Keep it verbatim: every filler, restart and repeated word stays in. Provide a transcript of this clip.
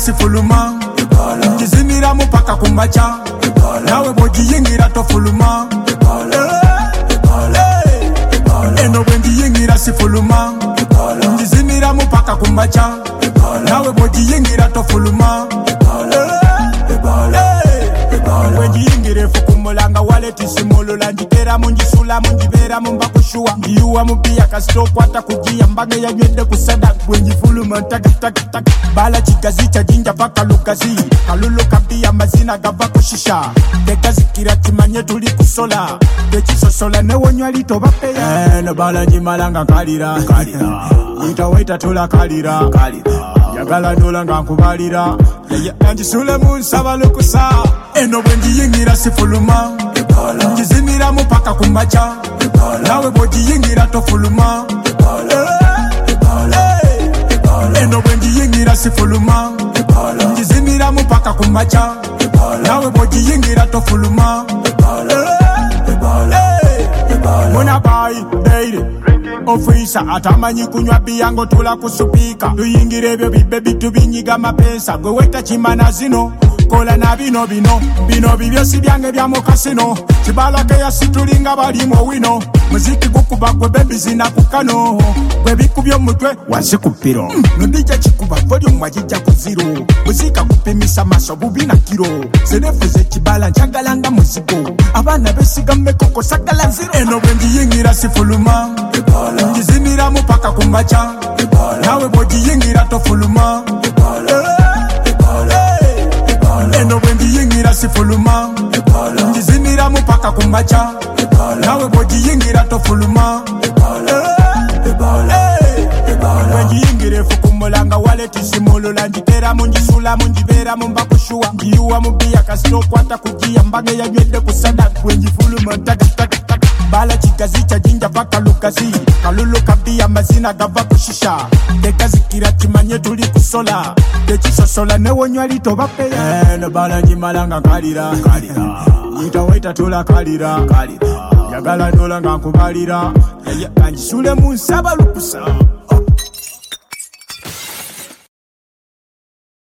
sifuluma Njizinira mupaka kumacha Nawe bojiyingira tofuluma Eno bwenjiyingira sifuluma Njizinira mupaka kumacha Nawe bojiyingira tofuluma Bwenjiyingire fukumulanga waleti simulula Njitera munjisula munjibera mumbakushua Ndiyuwa mubia kasito kwata kujia Mbage ya nywede kusada Bwenjifuluma taka taka taka Bala chigazi cha jinja paka lukazi Kalulu kabia mazina gava kushisha Tekazi kira timanye tuli kusola Techiso sola newo nywali tobapeya Eno bala njimalanga kalira Kalira Ita waita tula kalira Kalira Yagala ndola nga nkubalira Njisule munsaba lukusa Eno bwenjiyingira sifuluma Njizinira mupaka kumacha Nawe bojiyingira tofuluma Eno bwenjiyingira sifuluma Njizinira mupaka kumacha Nawe bojiyingira tofuluma Muna bai, baby Ofisa atamanyi kunywa biyango tula kusupika Tuyingire ebyo bibe bitu binyiga mapensa Gwe weta chimana zino Kola na bino bino Bino bibyo si byange bya mukasino Chibalake ya situlinga balimo wino Muziki gukuba gwe bebi zina kukano Gwe bikubyo mutwe wansi kupiro mm, Nundija chikuba volume wajija kuziro Muzika kupimisa maso bubi na kiro Zenefuze chibala nchagalanga muzigo Abana besiga mekoko sakala zero Eno bwenjiyingira sifuluma Njizinira mupaka kumacha Nawe bojiyingira tofuluma Eno bwenjiyingira sifuluma Njizinira mupaka kumacha Nawe bojiyingira tofuluma Bwenjiyingire fukumulanga waleti simulula Njitera munjisula munjibera mumbakushua Ndiyuwa mubia kasito kwata kujia Mbage ya nywede kusada Bwenjifuluma taka taka taka Bala chigazi cha jinja paka lukazi Kalulu kabia mazina gava kushisha Tekazi kira timanye tuli kusola Techiso sola newo nywali tobapeya Eno bala njimalanga kalira Kalira Ita waita tula kalira Kalira Yagala ndola nga nkubalira Njisule munsaba lukusa